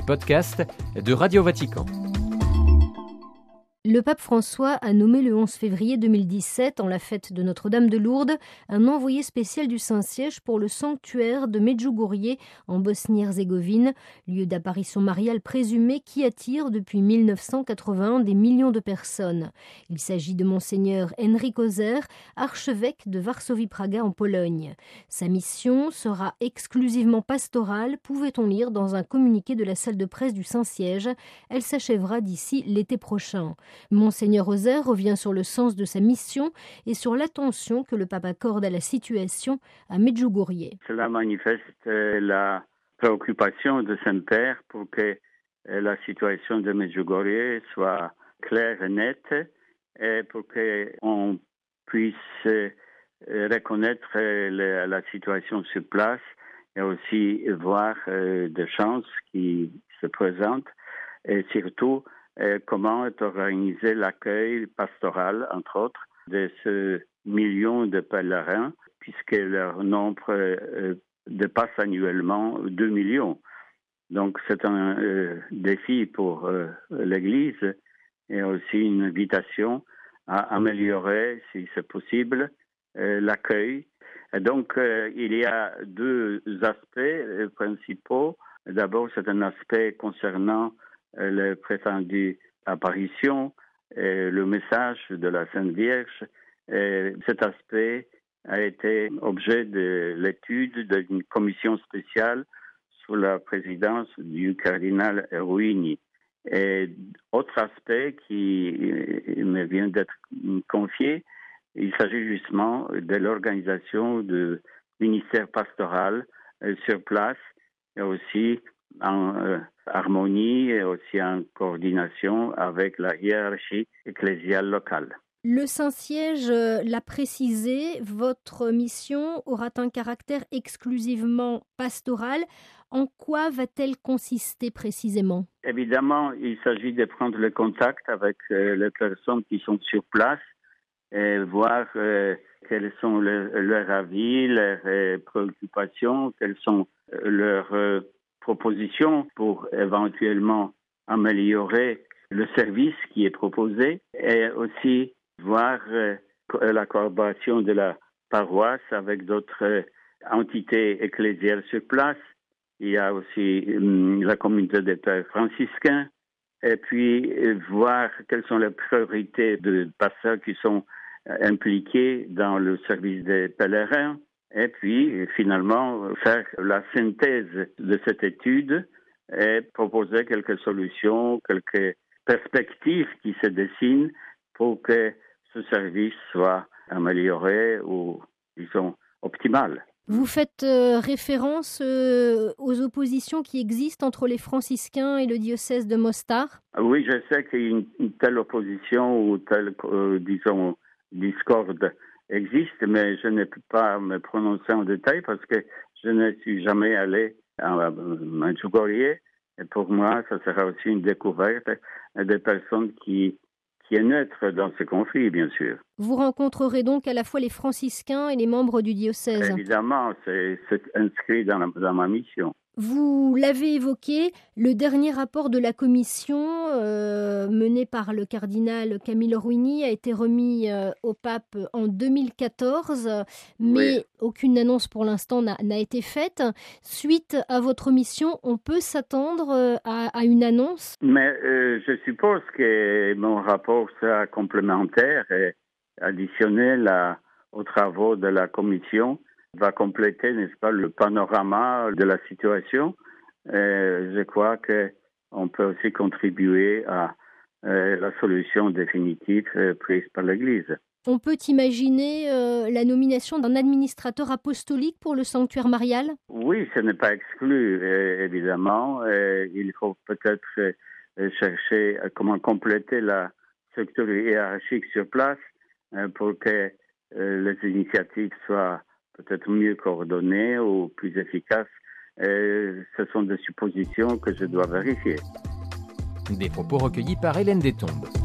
podcasts de Radio Vatican. Le pape François a nommé le 11 février 2017, en la fête de Notre-Dame de Lourdes, un envoyé spécial du Saint-Siège pour le sanctuaire de Medjugorje en Bosnie-Herzégovine, lieu d'apparition mariale présumé qui attire depuis 1981 des millions de personnes. Il s'agit de Monseigneur Enrico Zer, archevêque de Varsovie-Praga en Pologne. Sa mission sera exclusivement pastorale, pouvait-on lire dans un communiqué de la salle de presse du Saint-Siège. Elle s'achèvera d'ici l'été prochain. Monseigneur Zer revient sur le sens de sa mission et sur l'attention que le pape accorde à la situation à Medjugorje. Cela manifeste la préoccupation de Saint-Père pour que la situation de Medjugorje soit claire et nette et pour qu'on puisse reconnaître la situation sur place et aussi voir des chances qui se présentent et surtout comment est organisé l'accueil pastoral, entre autres, de ce million de pèlerins, puisque leur nombre dépasse annuellement 2 millions. Donc c'est un défi pour l'Église et aussi une invitation à améliorer, si c'est possible, l'accueil. Et donc il y a deux aspects principaux. D'abord, c'est un aspect concernant la prétendue apparition et le message de la Sainte Vierge. Et cet aspect a été objet de l'étude d'une commission spéciale sous la présidence du cardinal Ruini. Et autre aspect qui me vient d'être confié, il s'agit justement de l'organisation du ministère pastoral sur place et aussi en harmonie et aussi en coordination avec la hiérarchie ecclésiale locale. Le Saint-Siège l'a précisé, votre mission aura un caractère exclusivement pastoral. En quoi va-t-elle consister précisément ? Évidemment, il s'agit de prendre le contact avec les personnes qui sont sur place et voir quels sont leurs avis, leurs préoccupations, quelles sont leurs propositions pour éventuellement améliorer le service qui est proposé et aussi voir la collaboration de la paroisse avec d'autres entités ecclésiales sur place. Il y a aussi la communauté des pères franciscains et puis voir quelles sont les priorités de pasteurs qui sont impliqués dans le service des pèlerins. Et puis, finalement, faire la synthèse de cette étude et proposer quelques solutions, quelques perspectives qui se dessinent pour que ce service soit amélioré ou, disons, optimal. Vous faites référence aux oppositions qui existent entre les franciscains et le diocèse de Mostar ? Oui, je sais qu'il y a une telle opposition ou telle, disons, discorde existe, mais je ne peux pas me prononcer en détail parce que je ne suis jamais allé à Medjugorje. Et pour moi, ça sera aussi une découverte des personnes qui est neutre dans ce conflit, bien sûr. Vous rencontrerez donc à la fois les franciscains et les membres du diocèse. Évidemment, c'est inscrit dans ma mission. Vous l'avez évoqué, le dernier rapport de la commission mené par le cardinal Camillo Ruini a été remis au pape en 2014, mais oui. Aucune annonce pour l'instant n'a été faite. Suite à votre mission, on peut s'attendre à une annonce ? Mais je suppose que mon rapport sera complémentaire et additionnel aux travaux de la commission. Va compléter, n'est-ce pas, le panorama de la situation. Je crois qu'on peut aussi contribuer à la solution définitive prise par l'Église. On peut imaginer la nomination d'un administrateur apostolique pour le sanctuaire marial ? Oui, ce n'est pas exclu, évidemment. Il faut peut-être chercher comment compléter la structure hiérarchique sur place pour que les initiatives soient peut-être mieux coordonnées ou plus efficaces. Ce sont des suppositions que je dois vérifier. Des propos recueillis par Hélène Destombes.